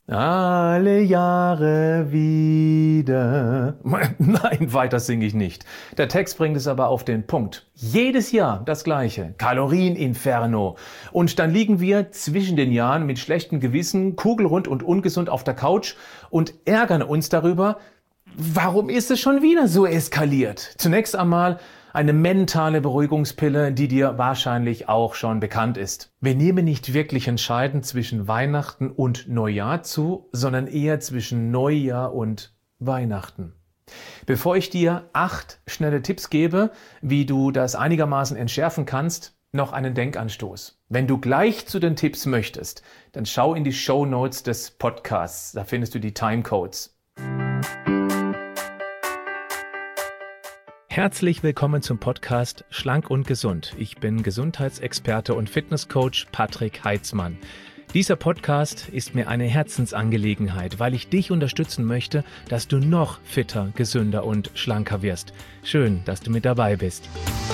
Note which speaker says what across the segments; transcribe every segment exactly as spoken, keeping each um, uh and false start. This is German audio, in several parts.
Speaker 1: Alle Jahre wieder. Nein, weiter singe ich nicht. Der Text bringt es aber auf den Punkt. Jedes Jahr das Gleiche. Kalorieninferno. Und dann liegen wir zwischen den Jahren mit schlechtem Gewissen, kugelrund und ungesund auf der Couch und ärgern uns darüber, warum ist es schon wieder so eskaliert? Zunächst einmal eine mentale Beruhigungspille, die dir wahrscheinlich auch schon bekannt ist. Wir nehmen nicht wirklich entscheidend zwischen Weihnachten und Neujahr zu, sondern eher zwischen Neujahr und Weihnachten. Bevor ich dir acht schnelle Tipps gebe, wie du das einigermaßen entschärfen kannst, noch einen Denkanstoß. Wenn du gleich zu den Tipps möchtest, dann schau in die Shownotes des Podcasts, da findest du die Timecodes. Herzlich willkommen zum Podcast Schlank und Gesund. Ich bin Gesundheitsexperte und Fitnesscoach Patrick Heitzmann. Dieser Podcast ist mir eine Herzensangelegenheit, weil ich dich unterstützen möchte, dass du noch fitter, gesünder und schlanker wirst. Schön, dass du mit dabei bist.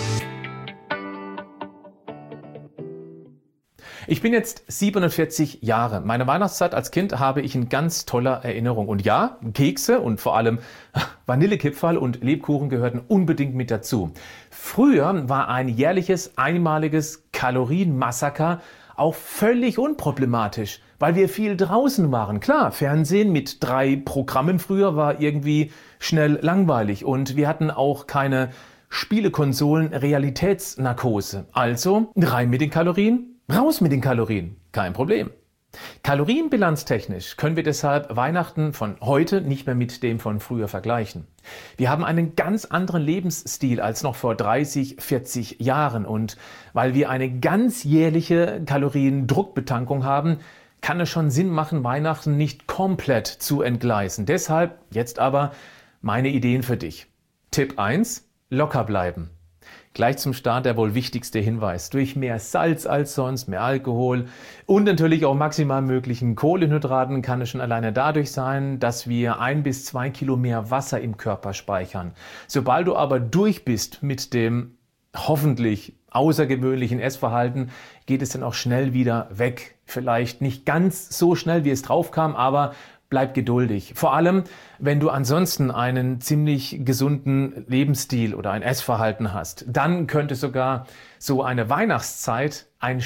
Speaker 1: Ich bin jetzt siebenundvierzig Jahre. Meine Weihnachtszeit als Kind habe ich in ganz toller Erinnerung. Und ja, Kekse und vor allem Vanillekipferl und Lebkuchen gehörten unbedingt mit dazu. Früher war ein jährliches, einmaliges Kalorienmassaker auch völlig unproblematisch, weil wir viel draußen waren. Klar, Fernsehen mit drei Programmen früher war irgendwie schnell langweilig und wir hatten auch keine Spielekonsolen, Realitätsnarkose. Also rein mit den Kalorien. Raus mit den Kalorien, kein Problem. Kalorienbilanztechnisch können wir deshalb Weihnachten von heute nicht mehr mit dem von früher vergleichen. Wir haben einen ganz anderen Lebensstil als noch vor dreißig, vierzig Jahren und weil wir eine ganzjährliche Kaloriendruckbetankung haben, kann es schon Sinn machen, Weihnachten nicht komplett zu entgleisen. Deshalb jetzt aber meine Ideen für dich. Tipp eins, locker bleiben. Gleich zum Start der wohl wichtigste Hinweis. Durch mehr Salz als sonst, mehr Alkohol und natürlich auch maximal möglichen Kohlenhydraten kann es schon alleine dadurch sein, dass wir ein bis zwei Kilo mehr Wasser im Körper speichern. Sobald du aber durch bist mit dem hoffentlich außergewöhnlichen Essverhalten, geht es dann auch schnell wieder weg. Vielleicht nicht ganz so schnell, wie es drauf kam, aber bleib geduldig. Vor allem, wenn du ansonsten einen ziemlich gesunden Lebensstil oder ein Essverhalten hast, dann könnte sogar so eine Weihnachtszeit ein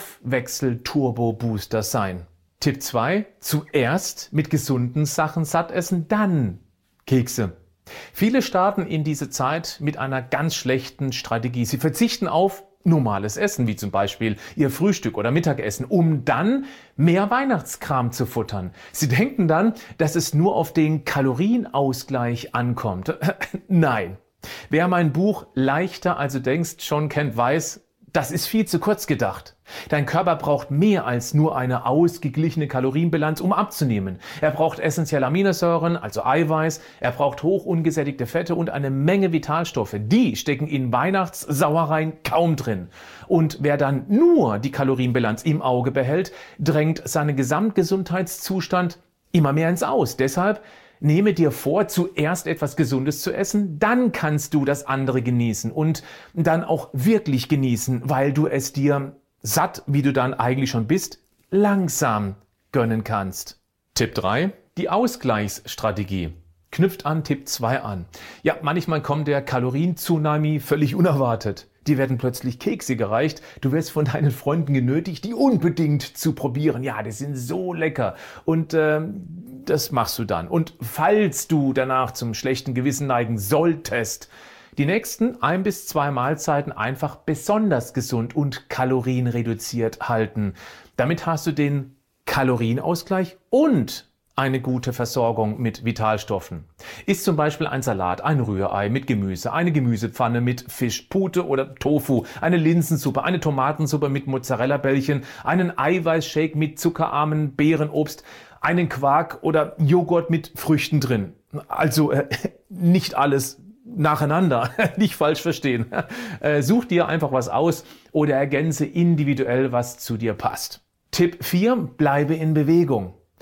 Speaker 1: Stoffwechsel-Turbo-Booster sein. Tipp zwei, zuerst mit gesunden Sachen satt essen, dann Kekse. Viele starten in diese Zeit mit einer ganz schlechten Strategie. Sie verzichten auf normales Essen, wie zum Beispiel ihr Frühstück oder Mittagessen, um dann mehr Weihnachtskram zu futtern. Sie denken dann, dass es nur auf den Kalorienausgleich ankommt. Nein. Wer mein Buch Leichter als du denkst schon kennt, weiß, das ist viel zu kurz gedacht. Dein Körper braucht mehr als nur eine ausgeglichene Kalorienbilanz, um abzunehmen. Er braucht essentielle Aminosäuren, also Eiweiß, er braucht hoch ungesättigte Fette und eine Menge Vitalstoffe. Die stecken in Weihnachtssauereien kaum drin. Und wer dann nur die Kalorienbilanz im Auge behält, drängt seinen Gesamtgesundheitszustand immer mehr ins Aus. Deshalb nehme dir vor, zuerst etwas Gesundes zu essen, dann kannst du das andere genießen und dann auch wirklich genießen, weil du es dir satt, wie du dann eigentlich schon bist, langsam gönnen kannst. Tipp drei, die Ausgleichsstrategie. Knüpft an Tipp zwei an. Ja, manchmal kommt der Kalorien-Tsunami völlig unerwartet. Dir werden plötzlich Kekse gereicht, du wirst von deinen Freunden genötigt, die unbedingt zu probieren. Ja, die sind so lecker und äh, das machst du dann. Und falls du danach zum schlechten Gewissen neigen solltest, die nächsten ein bis zwei Mahlzeiten einfach besonders gesund und kalorienreduziert halten. Damit hast du den Kalorienausgleich und eine gute Versorgung mit Vitalstoffen. Ist zum Beispiel ein Salat, ein Rührei mit Gemüse, eine Gemüsepfanne mit Fisch, Pute oder Tofu, eine Linsensuppe, eine Tomatensuppe mit Mozzarella-Bällchen, einen Eiweißshake mit zuckerarmen Beerenobst, einen Quark oder Joghurt mit Früchten drin. Also äh, nicht alles nacheinander, nicht falsch verstehen. Äh, such dir einfach was aus oder ergänze individuell, was zu dir passt. Tipp vier, bleibe in Bewegung.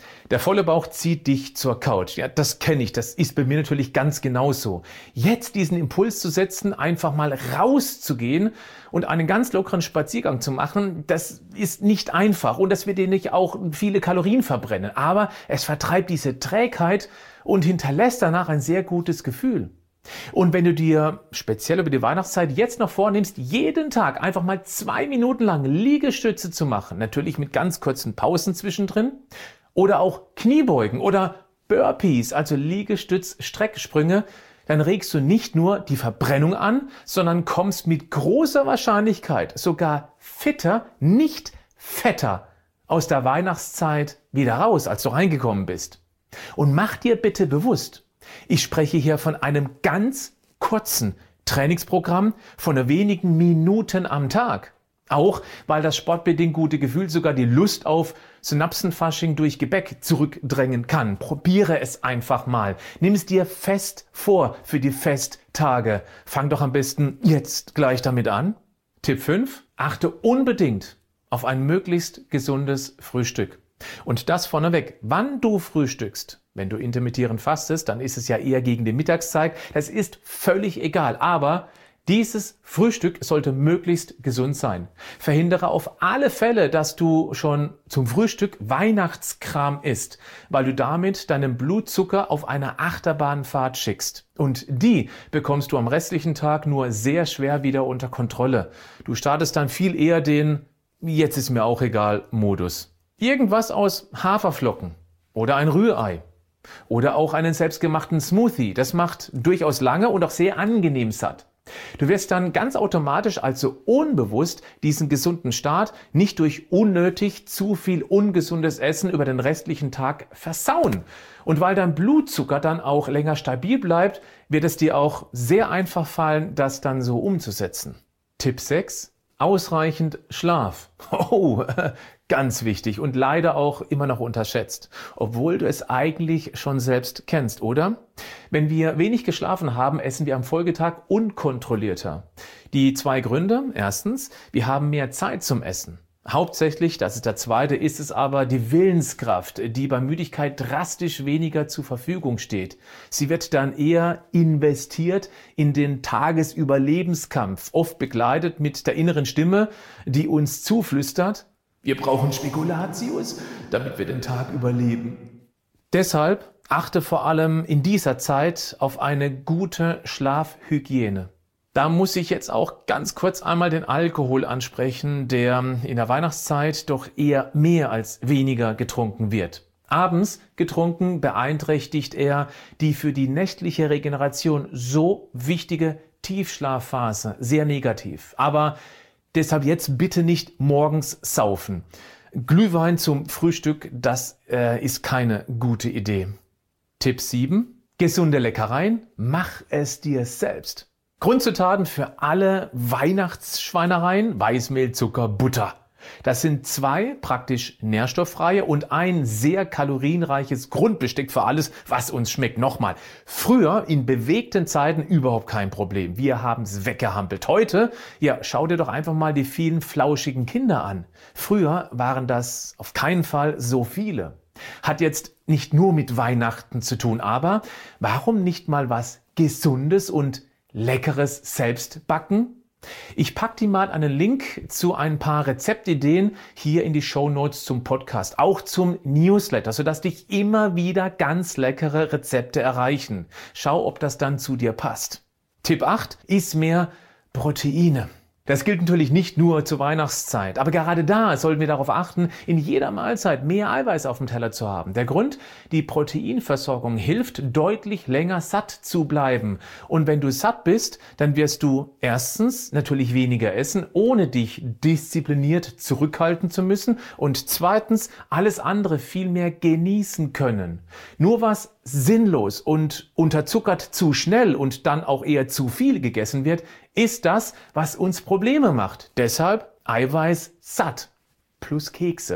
Speaker 1: Der volle Bauch zieht dich zur Couch. Ja, das kenne ich. Das ist bei mir natürlich ganz genauso. Jetzt diesen Impuls zu setzen, einfach mal rauszugehen und einen ganz lockeren Spaziergang zu machen, das ist nicht einfach. Und das wird dir nicht auch viele Kalorien verbrennen. Aber es vertreibt diese Trägheit und hinterlässt danach ein sehr gutes Gefühl. Und wenn du dir speziell über die Weihnachtszeit jetzt noch vornimmst, jeden Tag einfach mal zwei Minuten lang Liegestütze zu machen, natürlich mit ganz kurzen Pausen zwischendrin, oder auch Kniebeugen oder Burpees, also Liegestütz-Strecksprünge, dann regst du nicht nur die Verbrennung an, sondern kommst mit großer Wahrscheinlichkeit sogar fitter, nicht fetter aus der Weihnachtszeit wieder raus, als du reingekommen bist. Und mach dir bitte bewusst, ich spreche hier von einem ganz kurzen Trainingsprogramm von nur wenigen Minuten am Tag. Auch weil das sportbedingt gute Gefühl sogar die Lust auf Synapsenfasching durch Gebäck zurückdrängen kann. Probiere es einfach mal. Nimm es dir fest vor für die Festtage. Fang doch am besten jetzt gleich damit an. Tipp fünf. Achte unbedingt auf ein möglichst gesundes Frühstück. Und das vorneweg, wann du frühstückst. Wenn du intermittierend fastest, dann ist es ja eher gegen die Mittagszeit. Das ist völlig egal. Aber dieses Frühstück sollte möglichst gesund sein. Verhindere auf alle Fälle, dass du schon zum Frühstück Weihnachtskram isst, weil du damit deinen Blutzucker auf eine Achterbahnfahrt schickst. Und die bekommst du am restlichen Tag nur sehr schwer wieder unter Kontrolle. Du startest dann viel eher den "Jetzt ist mir auch egal" Modus. Irgendwas aus Haferflocken oder ein Rührei. Oder auch einen selbstgemachten Smoothie. Das macht durchaus lange und auch sehr angenehm satt. Du wirst dann ganz automatisch, also unbewusst, diesen gesunden Start nicht durch unnötig zu viel ungesundes Essen über den restlichen Tag versauen. Und weil dein Blutzucker dann auch länger stabil bleibt, wird es dir auch sehr einfach fallen, das dann so umzusetzen. Tipp sechs. Ausreichend Schlaf. Oh, ganz wichtig und leider auch immer noch unterschätzt, obwohl du es eigentlich schon selbst kennst, oder? Wenn wir wenig geschlafen haben, essen wir am Folgetag unkontrollierter. Die zwei Gründe. Erstens, wir haben mehr Zeit zum Essen. Hauptsächlich, das ist der zweite, ist es aber die Willenskraft, die bei Müdigkeit drastisch weniger zur Verfügung steht. Sie wird dann eher investiert in den Tagesüberlebenskampf, oft begleitet mit der inneren Stimme, die uns zuflüstert: Wir brauchen Spekulatius, damit wir den Tag überleben. Deshalb achte vor allem in dieser Zeit auf eine gute Schlafhygiene. Da muss ich jetzt auch ganz kurz einmal den Alkohol ansprechen, der in der Weihnachtszeit doch eher mehr als weniger getrunken wird. Abends getrunken beeinträchtigt er die für die nächtliche Regeneration so wichtige Tiefschlafphase sehr negativ. Aber deshalb jetzt bitte nicht morgens saufen. Glühwein zum Frühstück, das äh, ist keine gute Idee. Tipp sieben. Gesunde Leckereien, mach es dir selbst. Grundzutaten für alle Weihnachtsschweinereien: Weißmehl, Zucker, Butter. Das sind zwei praktisch nährstofffreie und ein sehr kalorienreiches Grundbesteck für alles, was uns schmeckt. Nochmal, früher in bewegten Zeiten überhaupt kein Problem. Wir haben es weggehampelt. Heute, ja, schau dir doch einfach mal die vielen flauschigen Kinder an. Früher waren das auf keinen Fall so viele. Hat jetzt nicht nur mit Weihnachten zu tun, aber warum nicht mal was Gesundes und Leckeres selbst backen? Ich packe dir mal einen Link zu ein paar Rezeptideen hier in die Shownotes zum Podcast, auch zum Newsletter, sodass dich immer wieder ganz leckere Rezepte erreichen. Schau, ob das dann zu dir passt. Tipp acht. Iss mehr Proteine. Das gilt natürlich nicht nur zur Weihnachtszeit, aber gerade da sollten wir darauf achten, in jeder Mahlzeit mehr Eiweiß auf dem Teller zu haben. Der Grund: die Proteinversorgung hilft, deutlich länger satt zu bleiben. Und wenn du satt bist, dann wirst du erstens natürlich weniger essen, ohne dich diszipliniert zurückhalten zu müssen, und zweitens alles andere viel mehr genießen können. Nur was sinnlos und unterzuckert zu schnell und dann auch eher zu viel gegessen wird, ist das, was uns Probleme macht. Deshalb Eiweiß satt plus Kekse.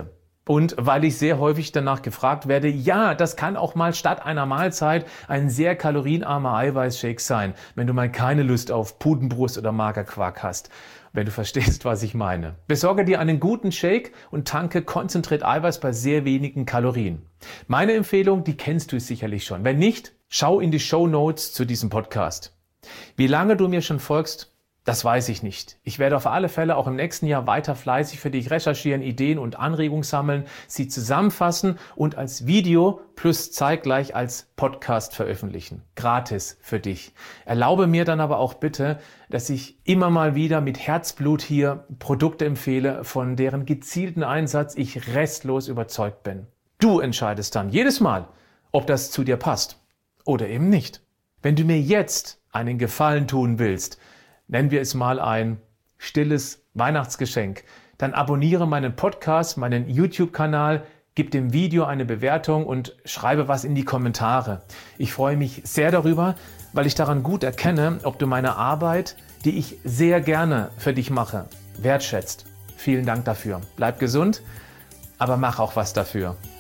Speaker 1: Und weil ich sehr häufig danach gefragt werde, ja, das kann auch mal statt einer Mahlzeit ein sehr kalorienarmer Eiweißshake sein, wenn du mal keine Lust auf Pudenbrust oder Magerquark hast. Wenn du verstehst, was ich meine. Besorge dir einen guten Shake und tanke konzentriert Eiweiß bei sehr wenigen Kalorien. Meine Empfehlung, die kennst du sicherlich schon. Wenn nicht, schau in die Shownotes zu diesem Podcast. Wie lange du mir schon folgst, das weiß ich nicht. Ich werde auf alle Fälle auch im nächsten Jahr weiter fleißig für dich recherchieren, Ideen und Anregungen sammeln, sie zusammenfassen und als Video plus zeitgleich als Podcast veröffentlichen. Gratis für dich. Erlaube mir dann aber auch bitte, dass ich immer mal wieder mit Herzblut hier Produkte empfehle, von deren gezielten Einsatz ich restlos überzeugt bin. Du entscheidest dann jedes Mal, ob das zu dir passt oder eben nicht. Wenn du mir jetzt einen Gefallen tun willst, nennen wir es mal ein stilles Weihnachtsgeschenk, dann abonniere meinen Podcast, meinen YouTube-Kanal, gib dem Video eine Bewertung und schreibe was in die Kommentare. Ich freue mich sehr darüber, weil ich daran gut erkenne, ob du meine Arbeit, die ich sehr gerne für dich mache, wertschätzt. Vielen Dank dafür. Bleib gesund, aber mach auch was dafür.